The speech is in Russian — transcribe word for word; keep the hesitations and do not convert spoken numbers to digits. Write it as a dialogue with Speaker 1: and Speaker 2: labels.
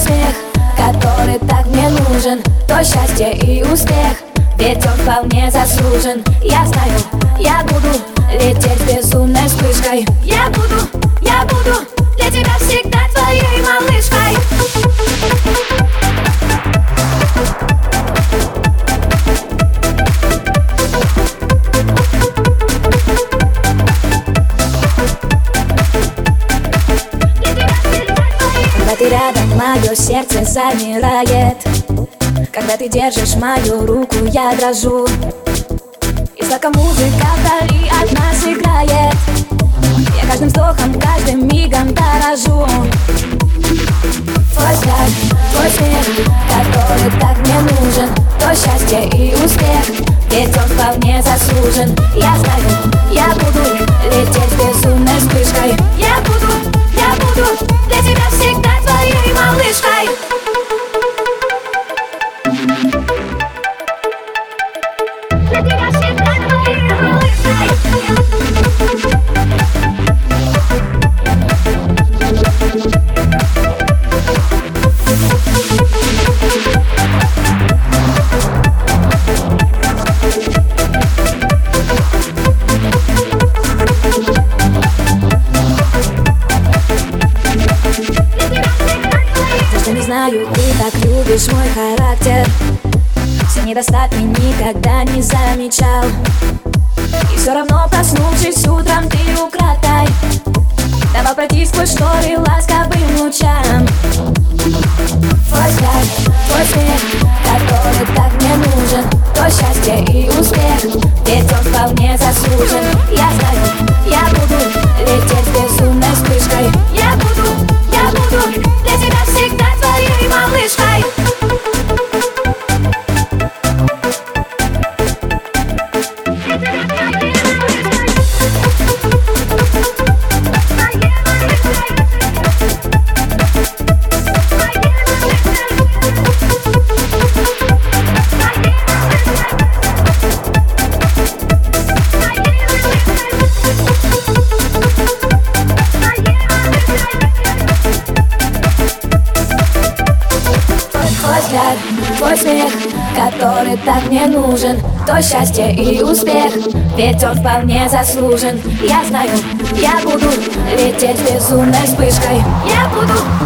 Speaker 1: смех, который так мне нужен, то счастье и успех, ведь он вполне заслужен. Я знаю, я буду лететь безумной вспышкой. Я буду, я буду для тебя всегда твоей малышкой. Когда ты рядом, мое сердце замирает. Когда ты держишь мою руку, я дрожу. И сладко музыка вдали от нас играет. Я каждым вздохом, каждым мигом дорожу. Твой взгляд, твой смех, который так мне нужен, то счастье и успех, ведь он вполне заслужен. Я знаю, я буду лететь безумной вспышкой. Я буду, я буду для тебя всегда твоей малышкой. Для тебя всегда твоей малышкой. Не знаю, ты так любишь мой характер. Все недостатки никогда не замечал. И все равно, проснувшись утром, ты украдкой давал пройти сквозь шторы ласковым лучам. Твой взгляд, твой смех, который так мне нужен, то счастье и успех, ведь он вполне заслужен. Я знаю, я буду лететь безумной вспышкой. Я буду, я буду для тебя всегда твоей малышкой. Твой взгляд, твой смех, который так мне нужен, то счастье и успех, ведь он вполне заслужен. Я знаю, я буду лететь безумной вспышкой. Я буду